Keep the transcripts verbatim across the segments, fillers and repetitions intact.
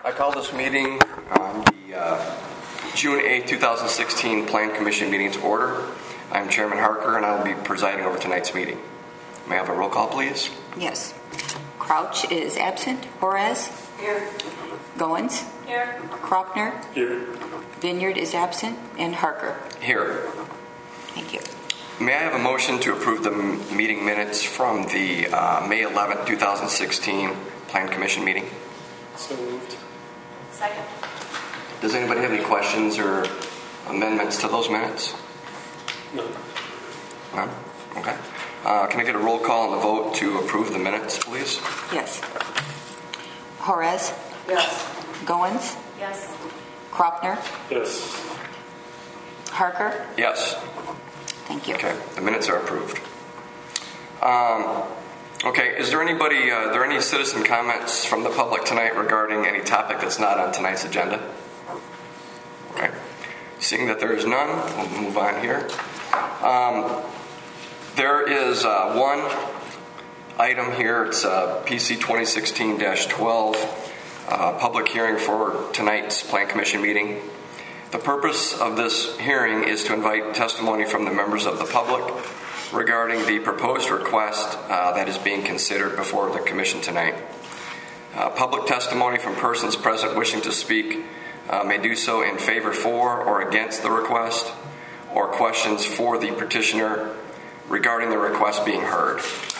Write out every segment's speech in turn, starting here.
I call this meeting on the uh, June eighth, twenty sixteen Plan Commission meeting to order. I'm Chairman Harker, and I will be presiding over tonight's meeting. May I have a roll call, please? Yes. Crouch is absent. Juarez? Here. Goins? Here. Kropner? Here. Vineyard is absent. And Harker? Here. Thank you. May I have a motion to approve the m- meeting minutes from the uh, May eleventh, twenty sixteen Plan Commission meeting? So moved. Second. Does anybody have any questions or amendments to those minutes? No. None? Okay. Uh, can I get a roll call on the vote to approve the minutes, please? Yes. Juarez? Yes. Goins? Yes. Kropner? Yes. Harker? Yes. Thank you. Okay, the minutes are approved. Um, okay, is there anybody, uh, are there any citizen comments from the public tonight regarding any topic that's not on tonight's agenda? Okay. Seeing that there is none, we'll move on here. Um, there is uh, one item here. It's uh, P C twenty sixteen dash twelve, uh, public hearing for tonight's Plan Commission meeting. The purpose of this hearing is to invite testimony from the members of the public regarding the proposed request uh, that is being considered before the Commission tonight. Uh, public testimony from persons present wishing to speak uh, may do so in favor for or against the request, or questions for the petitioner regarding the request being heard.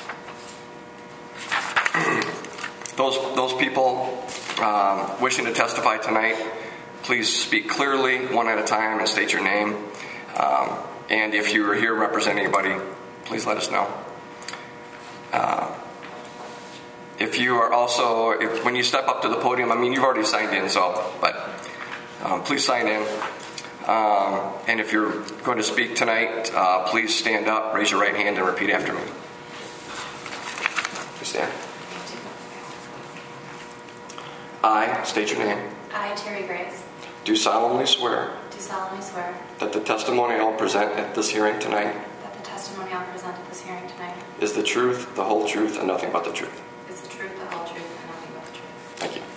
those, those people um, wishing to testify tonight, please speak clearly, one at a time, and state your name. Um, and if you are here representing anybody, please let us know. Uh, if you are also, if, when you step up to the podium, I mean, you've already signed in, so, but um, please sign in. Um, and if you're going to speak tonight, uh, please stand up, raise your right hand, and repeat after me. Please stand. I state your name. I, Terry Grace, Do solemnly swear do solemnly swear that the testimony I will present at this hearing tonight that the testimony I'll present at this hearing tonight is the truth, the whole truth, and nothing but the truth. is the truth, the whole truth, and nothing but the truth. Thank you.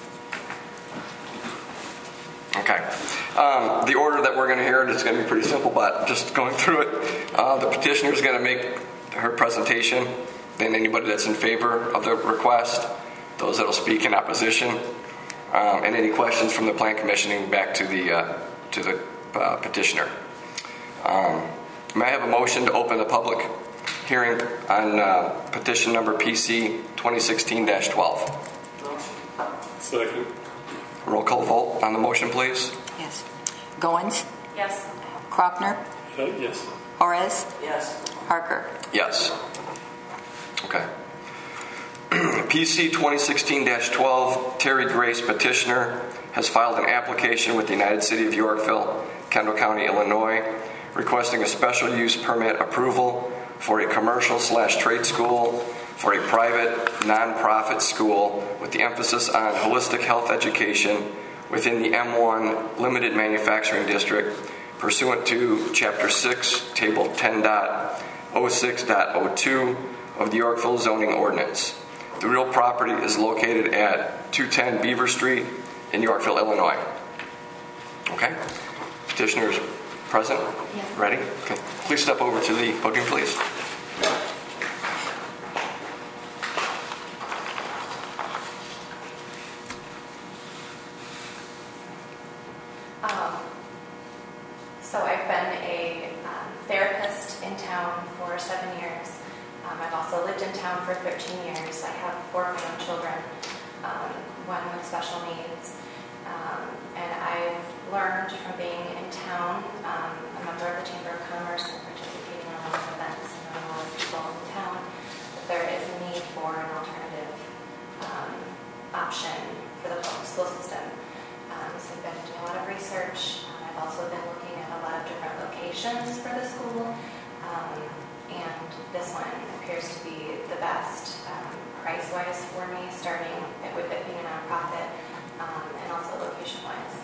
Okay. Um, the order that we're going to hear is going to be pretty simple, but just going through it, uh, the petitioner is going to make her presentation, then anybody that's in favor of the request, those that will speak in opposition, um, and any questions from the Plan Commissioning back to the uh, to the uh, petitioner. Um, may I have a motion to open the public hearing on uh, petition number P C twenty sixteen dash twelve? Second. Roll call vote on the motion, please. Yes. Goins? Yes. Kropner? Uh, yes. Juarez? Yes. Harker? Yes. Okay. P C twenty sixteen dash twelve, Terry Grace, petitioner, has filed an application with the United City of Yorkville, Kendall County, Illinois, requesting a special use permit approval for a commercial slash trade school for a private nonprofit school with the emphasis on holistic health education within the M one Limited Manufacturing District pursuant to Chapter six, Table ten point oh six point oh two of the Yorkville Zoning Ordinance. The real property is located at two ten Beaver Street in Yorkville, Illinois. Okay? Petitioners present? Yes. Ready? Okay. Please step over to the podium, please. Um, so I've been a um, therapist in town for seven years. Um, I've also lived in town for thirteen years. I have four of my own children, um, one with special needs. Um, and I've learned from being in town, um, a member of the Chamber of Commerce and participating in a lot of events and knowing a lot of people in town, that there is a need for an alternative um, option for the public school system. Um, so I've been doing a lot of research. Um, I've also been looking at a lot of different locations for the school. Um, and this one appears to be the best um, price-wise for me, starting with it being a nonprofit, um, and also location-wise.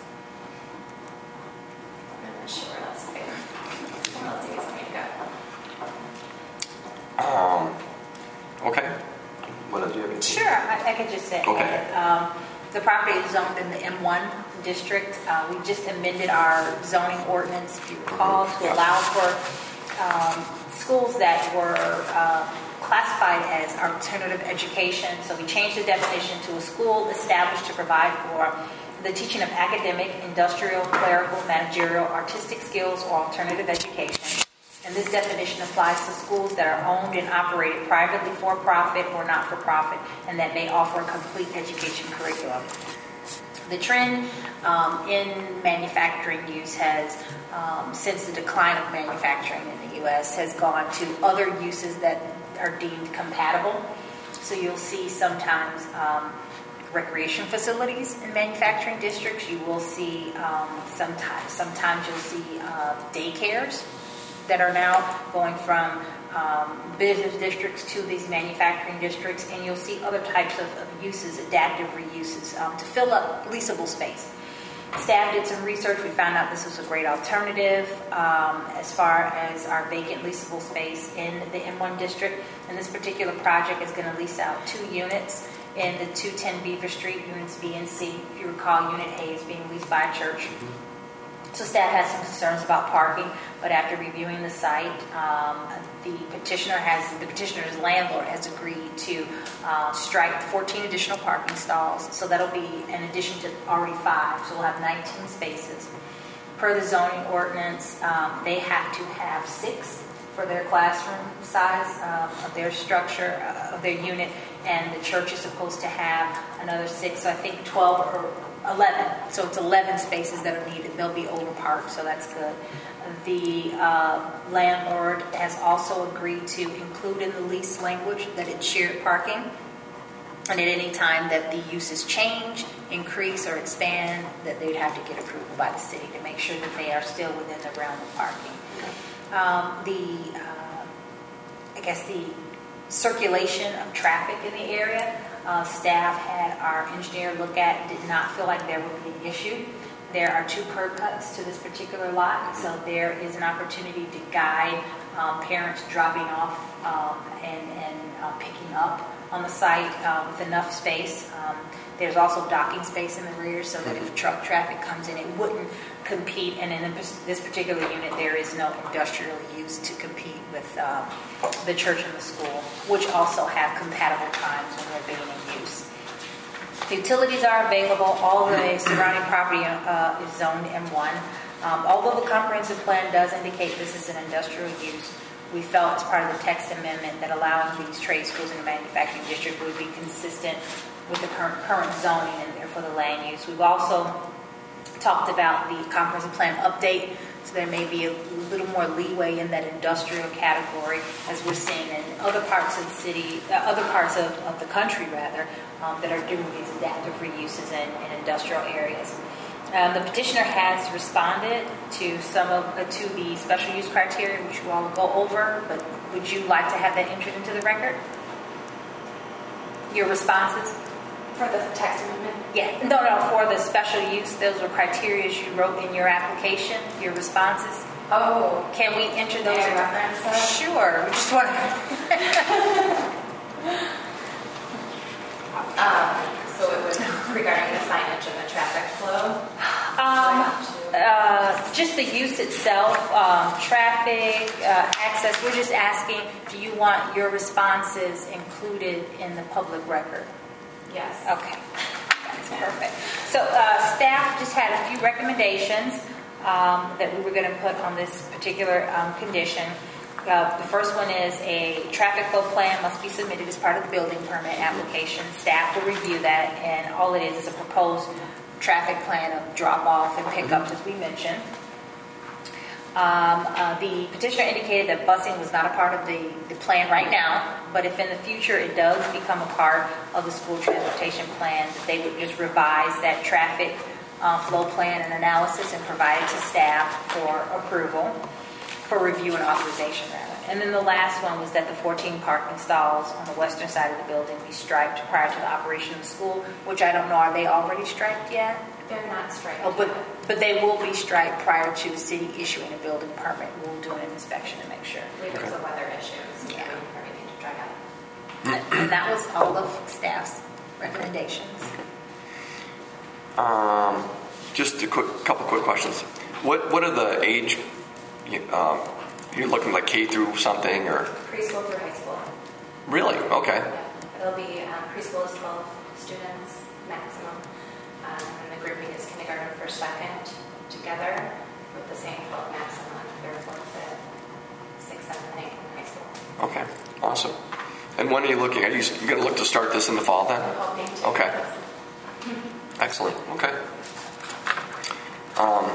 I'm not sure where else to go. Where else do you guys want me to go? Um, okay. What else do you have? Sure, I, I could just say. Okay. Um, the property is zoned in the M one district. Uh, we just amended our zoning ordinance, if you recall, to allow for um, schools that were uh, classified as alternative education. So we changed the definition to a school established to provide for the teaching of academic, industrial, clerical, managerial, artistic skills, or alternative education. And this definition applies to schools that are owned and operated privately for profit or not for profit, and that may offer a complete education curriculum. The trend um, in manufacturing use has, um, since the decline of manufacturing in the U S, has gone to other uses that are deemed compatible. So you'll see sometimes um, recreation facilities in manufacturing districts. You will see um, sometimes, sometimes you'll see uh, daycares that are now going from um, business districts to these manufacturing districts, and you'll see other types of, of uses, adaptive reuses, um, to fill up leasable space. Staff did some research. We found out this was a great alternative um, as far as our vacant leasable space in the M one district. And this particular project is going to lease out two units in the two ten Beaver Street, units B and C. If you recall, Unit A is being leased by a church. So staff has some concerns about parking, but after reviewing the site, um, the petitioner has, the petitioner's landlord has agreed to uh, strike fourteen additional parking stalls. So that'll be in addition to already five. So we'll have nineteen spaces. Per the zoning ordinance, um, they have to have six for their classroom size um, of their structure, uh, of their unit, and the church is supposed to have another six. So I think twelve or eleven. So it's eleven spaces that are needed. They'll be over parked, so that's good. The uh, landlord has also agreed to include in the lease language that it's shared parking. And at any time that the uses change, increase, or expand, that they'd have to get approval by the city to make sure that they are still within the realm of parking. Um, the, uh, I guess the circulation of traffic in the area, uh, staff had our engineer look at, did not feel like there would be an issue. There are two curb cuts to this particular lot, so there is an opportunity to guide um, parents dropping off um, and, and uh, picking up on the site uh, with enough space. Um, there's also docking space in the rear so that if truck traffic comes in, it wouldn't compete. And in this particular unit, there is no industrial use to compete with uh, the church and the school, which also have compatible times when they're being in use. Utilities are available. All the surrounding property uh, is zoned M one. Um, although the comprehensive plan does indicate this is an industrial use, we felt as part of the text amendment that allowing these trade schools in the manufacturing district would be consistent with the current, current zoning and therefore the land use. We've also talked about the comprehensive plan update, so there may be a little more leeway in that industrial category, as we're seeing in other parts of the city, uh, other parts of, of the country rather, um, that are doing these adaptive reuses in, in industrial areas. Um, the petitioner has responded to some of uh, to the special use criteria, which you all will go over, but would you like to have that entered into the record? Your responses? For the text amendment? Yeah, no, no, for the special use, those were criteria you wrote in your application, your responses. Oh. Can we enter those? May I reference those? Sure, we just want to. um, so it was regarding the signage and the traffic flow? Um, uh, just the use itself, um, traffic, uh, access. We're just asking, do you want your responses included in the public record? Yes. Okay, that's perfect. So uh, staff just had a few recommendations um, that we were going to put on this particular um, condition. Uh, the first one is a traffic flow plan must be submitted as part of the building permit application. Staff will review that, and all it is is a proposed traffic plan of drop-off and pickups, as we mentioned. Um, uh, the petitioner indicated that busing was not a part of the, the plan right now, but if in the future it does become a part of the school transportation plan, that they would just revise that traffic uh, flow plan and analysis and provide it to staff for approval, for review and authorization rather. And then the last one was that the fourteen parking stalls on the western side of the building be striped prior to the operation of the school, which I don't know, are they already striped yet? They're not striped. Oh, but but they will be striped prior to the city issuing a building permit. We'll do an inspection to make sure. I believe it was a weather issue, so Yeah. waiting for everything to dry out. And that was all of staff's recommendations. Um, just a quick couple quick questions. What what are the age? Um, you're looking like K through something or Preschool through high school. really? Okay. Yeah. It'll be um, preschool is twelve students maximum, um, and the grouping is kindergarten, first, second together with the same twelve maximum, third, fourth, fifth, sixth, seventh, and eighth in high school. Okay. Awesome. And when are you looking? Are you going to look to start this in the fall then? I'm hoping to. Okay. Excellent. Okay. Um,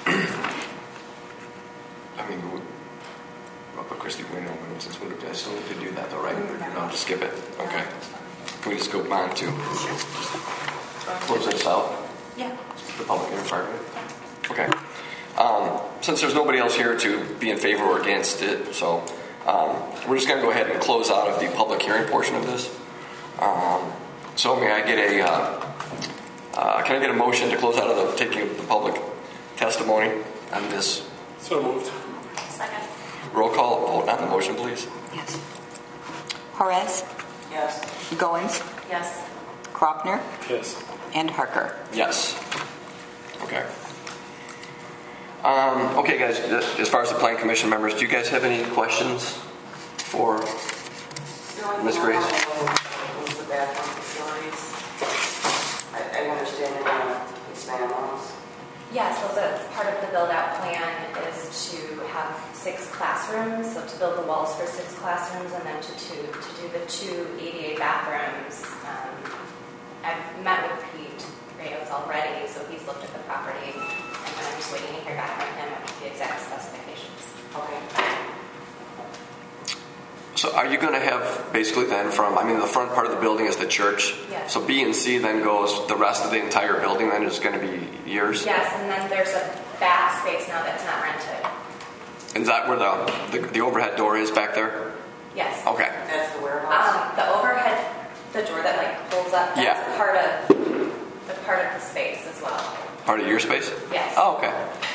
I mean, we, well, but Christy, we know when since we I still need to do that though, right? No, just skip it. Okay. Can we just go on to close this out? Yeah. The public hearing part of it? Okay. Um, since there's nobody else here to be in favor or against it, so um, we're just going to go ahead and close out of the public hearing portion of this. Um, so may I get a, uh, uh, can I get a motion to close out of the taking of the public testimony on this? So moved. Second. Roll call vote on the motion, please. Yes. Horace, Yes. Goins, Yes. Kropner, Yes. and Harker. Yes. Okay. Um, okay, guys, as far as the Plan Commission members, do you guys have any questions for Miz Grace? Was the bathroom facilities. I, I understand you're going to expand those. Yes, so the part of the build-out plan is to have six classrooms, so to build the walls for six classrooms, and then to, to, to do the two A D A bathrooms. Um, I've met with Pete Reyes already, so he's looked at the property, and I'm just waiting to hear back from him with the exact specifications. Okay. So are you going to have basically then from, I mean, the front part of the building is the church. Yes. So B and C then goes, the rest of the entire building then is going to be yours? Yes, and then there's a back space now that's not rented. Is that where the, the, the overhead door is back there? Yes. Okay. That's the warehouse. Um, the overhead, the door that like pulls up, that's Yeah. part of the part of the space as well. Part of your space? Yes. Oh, okay.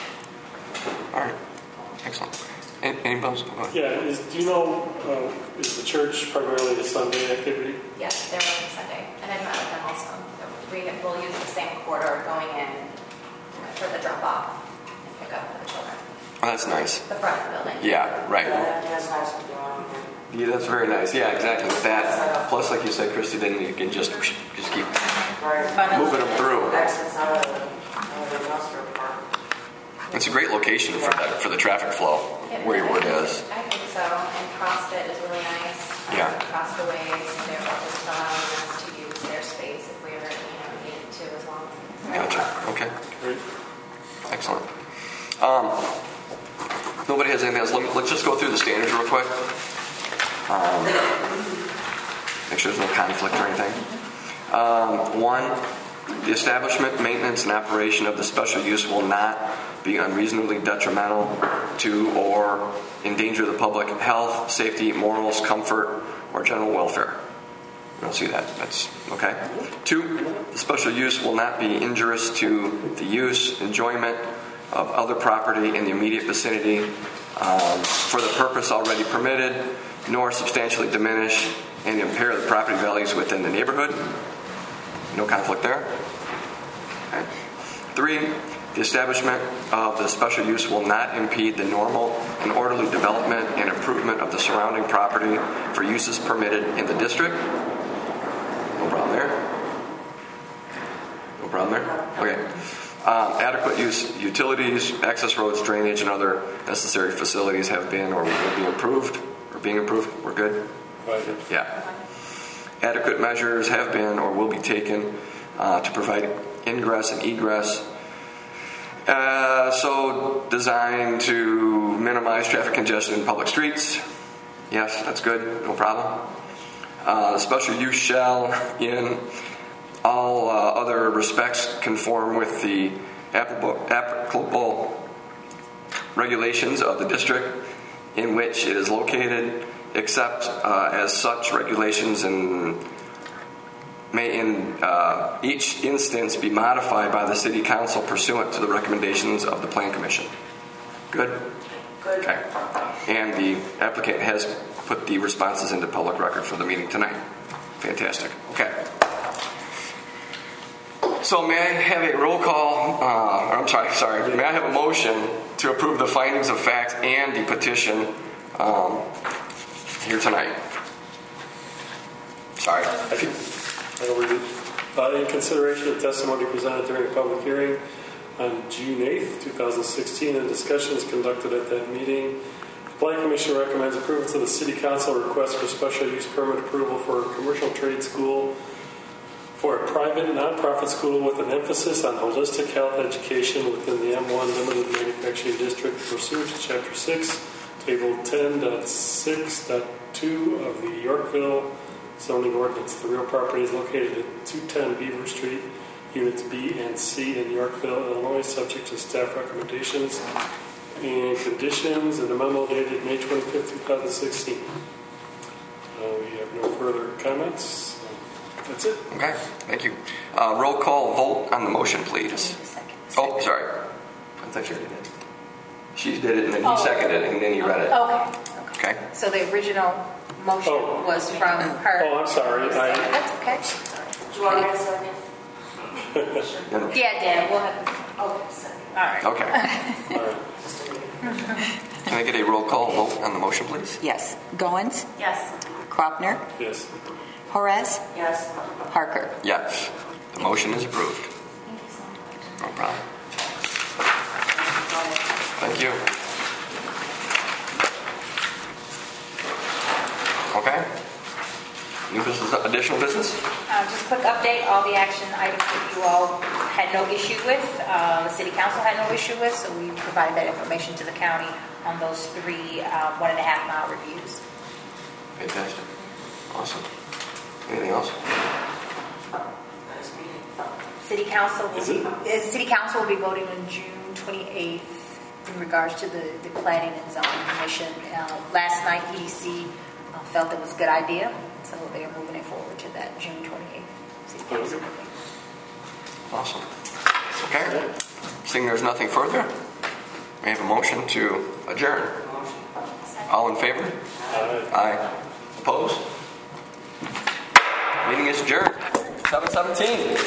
All right. Excellent. Any, anybody else? Go ahead. Yeah, is, do you know, uh, is the church primarily a Sunday activity? Yes, they're working Sunday, and I've met with them also. We will use the same corridor going in for the drop-off and pick-up for the children. Oh, that's nice. The front of the building. Yeah, right. Yeah, that's nice to do on here. Yeah, that's very nice. Yeah, exactly. With that, plus, like you said, Christy, then you can just just keep Right. moving them through. Exits out of the, out of the industrial park. It's a great location for the for the traffic flow where your wood is. I think so, and CrossFit is really nice. Um, Yeah. Across the way, so they're just allowing us to use their space if we ever, you know, needed to as well. Gotcha. Okay. Great. Excellent. Um, nobody has anything else. Let me, let's just go through the standards real quick. Um, make sure there's no conflict or anything. Um, one, the establishment, maintenance, and operation of the special use will not be unreasonably detrimental to or endanger the public health, safety, morals, comfort, or general welfare. I don't see that. That's okay. Two, the special use will not be injurious to the use, enjoyment of other property in the immediate vicinity um, for the purpose already permitted, nor substantially diminish and impair the property values within the neighborhood. No conflict there. Okay. Three, the establishment of the special use will not impede the normal and orderly development and improvement of the surrounding property for uses permitted in the district. No problem there. No problem there? Okay. Um, adequate use utilities, access roads, drainage, and other necessary facilities have been or will be improved or being improved. We're good? Provided. Yeah. Adequate measures have been or will be taken uh, to provide ingress and egress. Uh, so designed to minimize traffic congestion in public streets. Yes, that's good. No problem. Uh, special use shall, in all uh, other respects, conform with the applicable, applicable regulations of the district in which it is located, except uh, as such regulations and may in uh, each instance be modified by the City Council pursuant to the recommendations of the Plan Commission. Good? Good. Okay. And the applicant has put the responses into public record for the meeting tonight. Fantastic. Okay. So may I have a roll call, uh, or I'm sorry, sorry, may I have a motion to approve the findings of fact and the petition um, here tonight? Sorry. I can, I'll read it. Uh, in consideration of testimony presented during a public hearing on June eighth, twenty sixteen, and discussions conducted at that meeting, the Planning Commission recommends approval to the City Council request for special use permit approval for a commercial trade school for a private nonprofit school with an emphasis on holistic health education within the M one Limited Manufacturing District pursuant to Chapter six, Table ten point six point two of the Yorkville zoning ordinance. The real property is located at two ten Beaver Street, Units B and C in Yorkville, Illinois, subject to staff recommendations and conditions in the memo dated May twenty-fifth, twenty sixteen. Uh, we have no further comments. That's it. Okay, thank you. Uh, roll call vote on the motion, please. Need a second. Oh, sorry. I thought you already did. She did it, and then you Oh. seconded it, and then you read it. Okay. Okay. So the original motion Oh. was from her. Oh, I'm sorry. I, That's okay. Do you want me to second? Then- Yeah, Dan, we'll have, Okay, second. all right. Okay. all right. Can I get a roll call vote on the motion, please? Yes. Goins, Yes. Kropner, Yes. Horace, Yes. Parker. Yes. The motion is approved. Thank you so much. No problem. Thank you. Okay. New business, additional business? Uh, Just a quick update, all the action items that you all had no issue with, uh, the city council had no issue with, so we provided that information to the county on those three uh, one and a half mile reviews. Fantastic. Awesome. Anything else? Nice meeting. City council will Is be, it? uh, city council will be voting on June twenty-eighth in regards to the, the planning and zoning commission. Uh, last night, E D C uh, felt it was a good idea, so they are moving it forward to that June twenty-eighth city council meeting. Awesome. Okay. Seeing there's nothing further, we have a motion to adjourn. Motion. All in favor? All right. Aye. Opposed? Meeting is adjourned. seven seventeen.